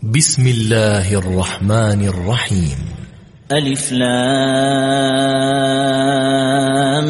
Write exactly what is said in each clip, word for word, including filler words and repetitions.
بسم الله الرحمن الرحيم. ألف لام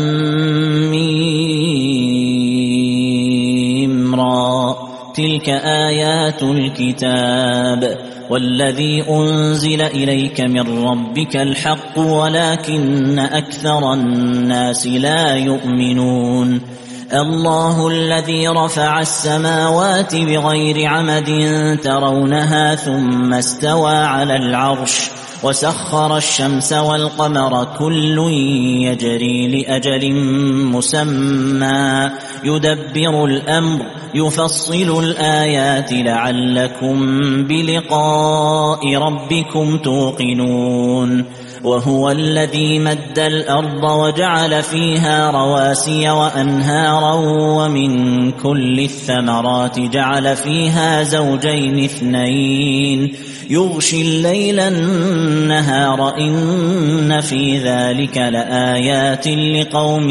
ميم را، تلك آيات الكتاب والذي أنزل إليك من ربك الحق ولكن أكثر الناس لا يؤمنون. الله الذي رفع السماوات بغير عمد ترونها ثم استوى على العرش وسخر الشمس والقمر كل يجري لأجل مسمى يدبر الأمر يفصل الآيات لعلكم بلقاء ربكم توقنون. وهو الذي مد الأرض وجعل فيها رواسي وأنهارا ومن كل الثمرات جعل فيها زوجين اثنين يغشي الليل النهار إن في ذلك لآيات لقوم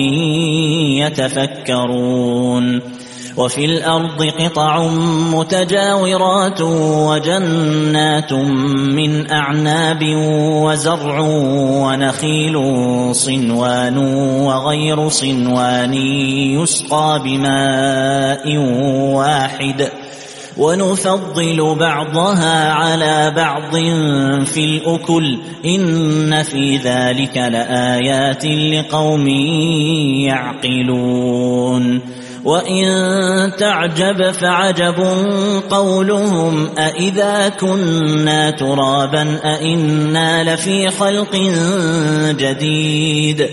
يتفكرون. وفي الأرض قطع متجاورات وجنات من أعناب وزرع ونخيل صنوان وغير صنوان يسقى بماء واحد ونفضل بعضها على بعض في الأكل إن في ذلك لآيات لقوم يعقلون. وإن تعجب فعجب قولهم أإذا كنا ترابا أإنا لفي خلق جديد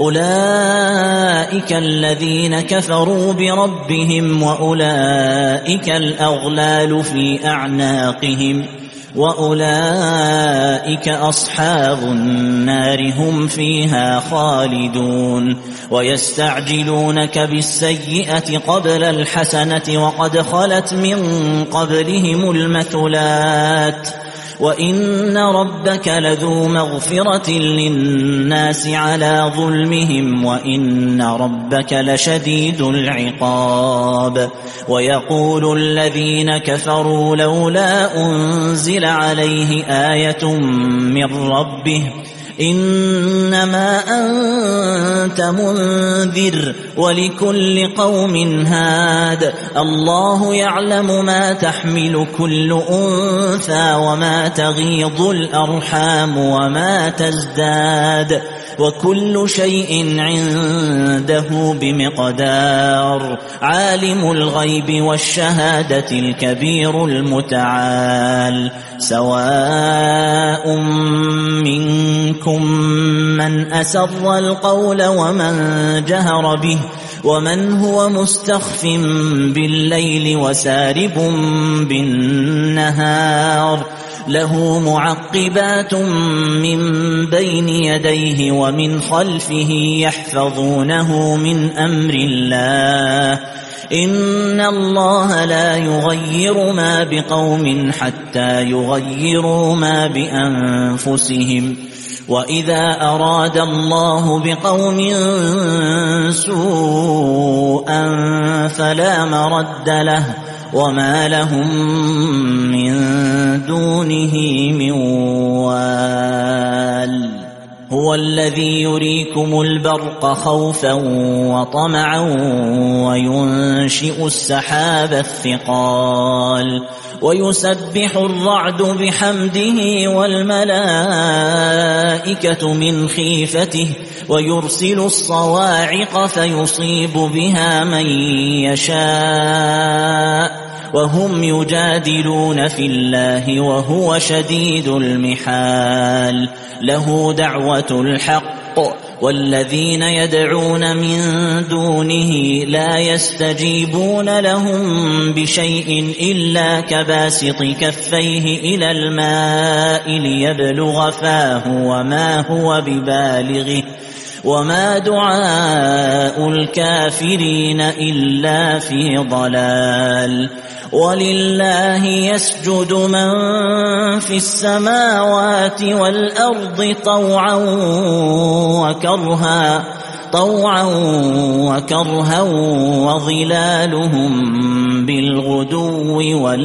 أولئك الذين كفروا بربهم وأولئك الأغلال في أعناقهم وأولئك أصحاب النار هم فيها خالدون. ويستعجلونك بالسيئة قبل الحسنة وقد خلت من قبلهم المثلات وإن ربك لذو مغفرة للناس على ظلمهم وإن ربك لشديد العقاب. ويقول الذين كفروا لولا أنزل عليه آية من ربه إنما أنت منذر ولكل قوم هاد الله يعلم ما تحمل كل أنثى وما تغيض الأرحام وما تزداد وكل شيء عنده بمقدار. عالم الغيب والشهادة الكبير المتعال. سواء منكم من أسر القول ومن جهر به ومن هو مستخف بالليل وسارب بالنهار له معقبات من بين يديه ومن خلفه يحفظونه من أمر الله إن الله لا يغير ما بقوم حتى يغيروا ما بأنفسهم وإذا أراد الله بقوم سوءا فلا مرد له وما لهم من دونه من وال. هو الذي يريكم البرق خوفا وطمعا وينشئ السحاب الثقال ويسبح الرعد بحمده والملائكة من خيفته ويرسل الصواعق فيصيب بها من يشاء وهم يجادلون في الله وهو شديد المحال. له دعوة الحق والذين يدعون من دونه لا يستجيبون لهم بشيء إلا كباسط كفيه إلى الماء ليبلغ فاه وما هو ببالغه وما دعاء الكافرين إلا في ضلال. ولله يسجد من في السماوات والأرض طوعا وكرها طوعا وكرها وظلالهم بالغدو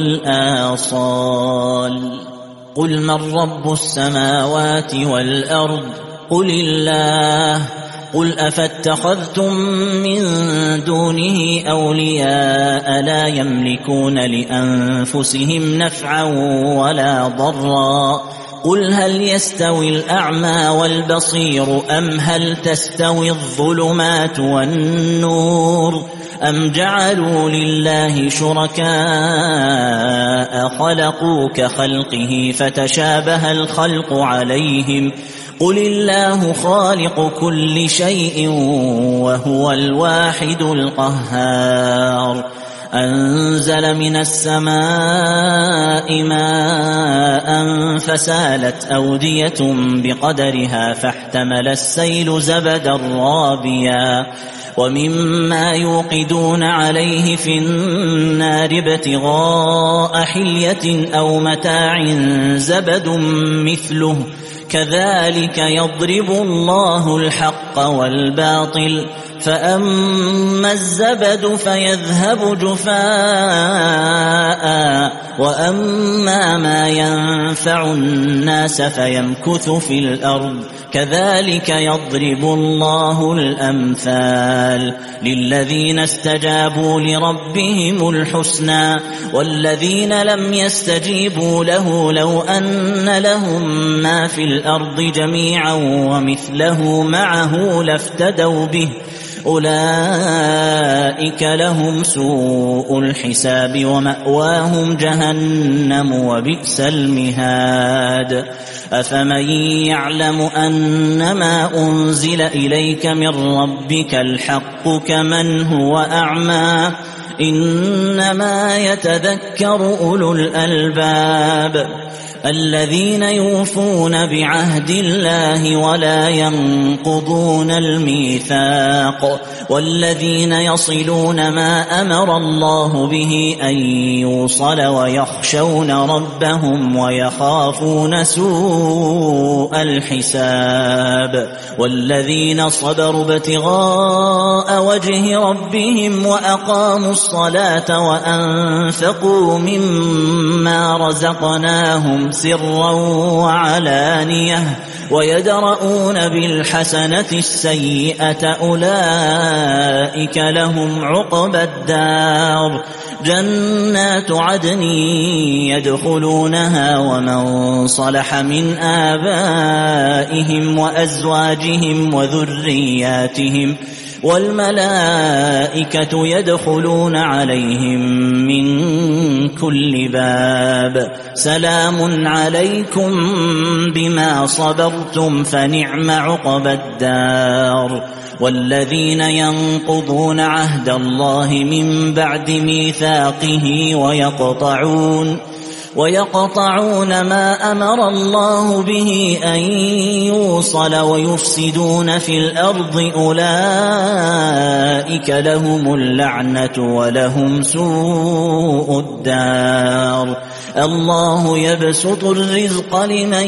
والآصال قل من رب السماوات والأرض قل الله قل أفاتخذتم من دونه أولياء لا يملكون لأنفسهم نفعا ولا ضرا قل هل يستوي الأعمى والبصير أم هل تستوي الظلمات والنور أم جعلوا لله شركاء خلقوا كخلقه فتشابه الخلق عليهم قل الله خالق كل شيء وهو الواحد القهار أنزل من السماء ماء فسالت أودية بقدرها فاحتمل السيل زبدا رابيا ومما يوقدون عليه في النار ابتغاء حلية أو متاع زبد مثله كذلك يضرب الله الحق والباطل فأما الزبد فيذهب جفاء وأما ما ينفع الناس فيمكث في الأرض كذلك يضرب الله الأمثال للذين استجابوا لربهم الحسنى والذين لم يستجيبوا له لو أن لهم ما في الأرض جميعا ومثله معه لافتدوا به أولئك لهم سوء الحساب ومأواهم جهنم وبئس المهاد أفمن يعلم أنما أنزل إليك من ربك الحق كمن هو أعمى إنما يتذكر أولو الألباب الذين يوفون بعهد الله ولا ينقضون الميثاق والذين يصلون ما أمر الله به أن يوصل ويخشون ربهم ويخافون سوء الحساب والذين صبروا ابتغاء وجه ربهم وأقاموا الصلاة وأنفقوا مما رزقناهم سرا وعلانية ويدرؤون بالحسنة السيئة أولئك لهم عقبى الدار جنات عدن يدخلونها ومن صلح من آبائهم وأزواجهم وذرياتهم والملائكة يدخلون عليهم من كل باب سلام عليكم بما صبرتم فنعم عقبى الدار والذين ينقضون عهد الله من بعد ميثاقه ويقطعون ويقطعون ما أمر الله به أن يوصل ويفسدون في الأرض أولئك لهم اللعنة ولهم سوء الدار الله يبسط الرزق لمن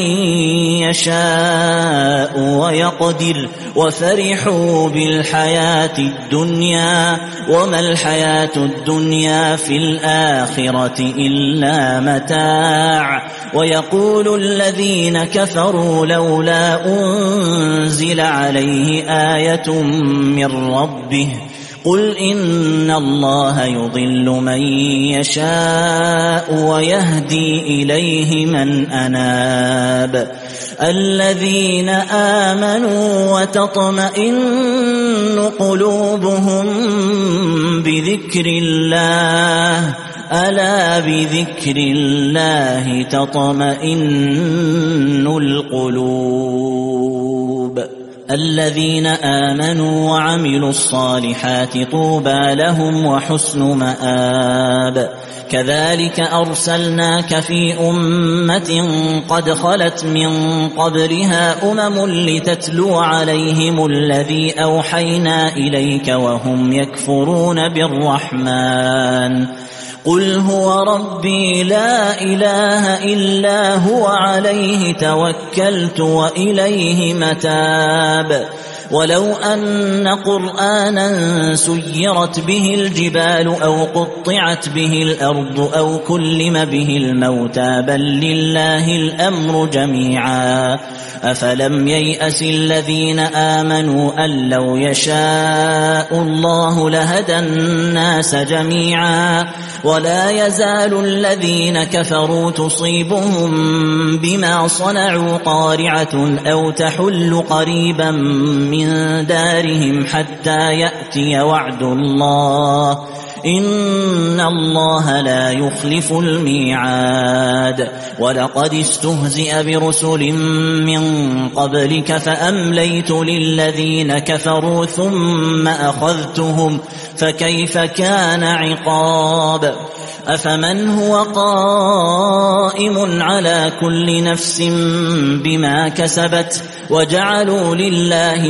يشاء ويقدر وفرحوا بالحياة الدنيا وما الحياة الدنيا في الآخرة إلا متاع ويقول الذين كفروا لولا أنزل عليه آية من ربه قل إن الله يضل من يشاء ويهدي إليه من أناب الذين آمنوا وتطمئن قلوبهم بذكر الله ألا بذكر الله تطمئن القلوب الذين آمنوا وعملوا الصالحات طوبى لهم وحسن مآب كذلك أرسلناك في أمة قد خلت من قبلها أمم لتتلو عليهم الذي أوحينا إليك وهم يكفرون بالرحمن قل هو ربي لا إله إلا هو عليه توكلت وإليه متاب ولو أن قرآنا سيرت به الجبال أو قطعت به الأرض أو كلم به الموتى بل لله الأمر جميعا أفلم ييأس الذين آمنوا أن لو يشاء الله لهدى الناس جميعا ولا يزال الذين كفروا تصيبهم بما صنعوا قارعة أو تحل قريبا من دارهم حتى يأتي وعد الله إن الله لا يخلف الميعاد ولقد استهزئ برسل من قبلك فأمليت للذين كفروا ثم أخذتهم فكيف كان عقاب أفمن هو قائم على كل نفس بما كسبت وجعلوا لله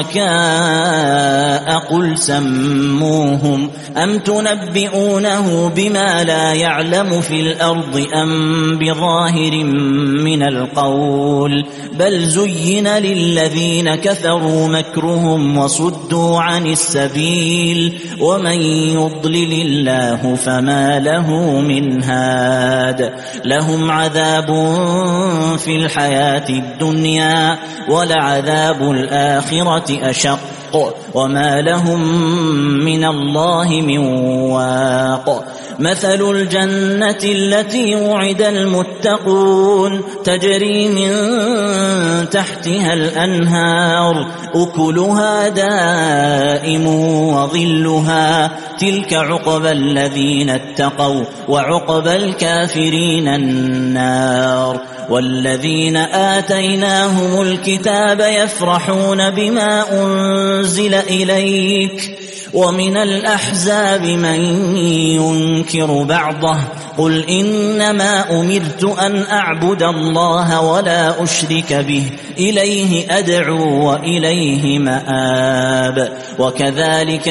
شركاء قل سموهم أم تنبئونه بما لا يعلم في الأرض أم بظاهر من القول بل زين للذين كفروا مكرهم وصدوا عن السبيل ومن يضلل الله فما له من هاد لهم عذاب في الحياة الدنيا ولعذاب الآخرة أشق وما لهم من الله من واق مثل الجنة التي وعد المتقون تجري من تحتها الأنهار أكلها دائم وظلها تلك عقبى الذين اتقوا وعقبى الكافرين النار والذين آتيناهم الكتاب يفرحون بما أنزل إليك ومن الأحزاب من ينكر بعضه قل إنما أمرت أن أعبد الله ولا أشرك به إليه أدعو وإليه مآب وكذلك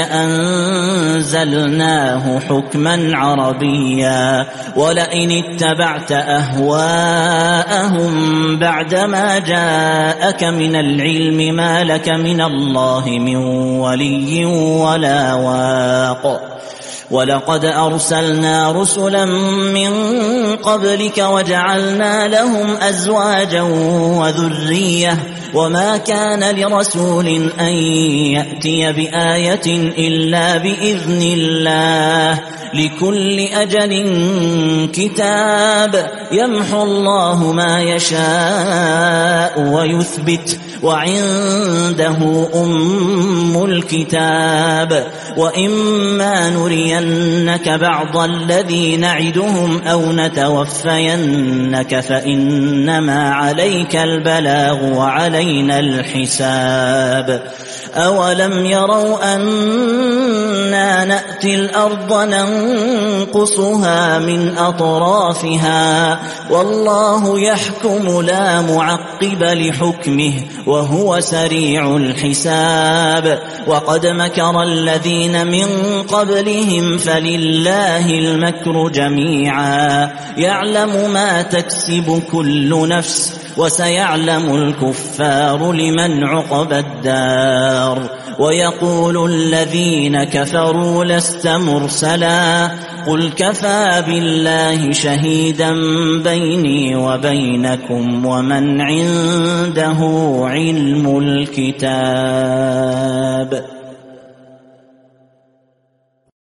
أنزلناه حكما عربيا ولئن اتبعت أهواءهم بعدما جاءك من العلم ما لك من الله من ولي ولا واق ولقد أرسلنا رسلا من قبلك وجعلنا لهم أزواجا وذرية وما كان لرسول أن يأتي بآية إلا بإذن الله لكل أجل كتاب يمحو الله ما يشاء ويثبت وعنده أم الكتاب وإما نرينك بعض الذي نعدهم أو نتوفينك فإنما عليك البلاغ وعلينا الحساب أولم يروا أنا نأتي الأرض ننقصها من أطرافها والله يحكم لا معقب لحكمه وهو سريع الحساب وقد مكر الذين من قبلهم فلله المكر جميعا يعلم ما تكسب كل نفس وسيعلم الكفار لمن عقبى الدار ويقول الذين كفروا لست مرسلا قل كفى بالله شهيدا بيني وبينكم ومن عنده علم الكتاب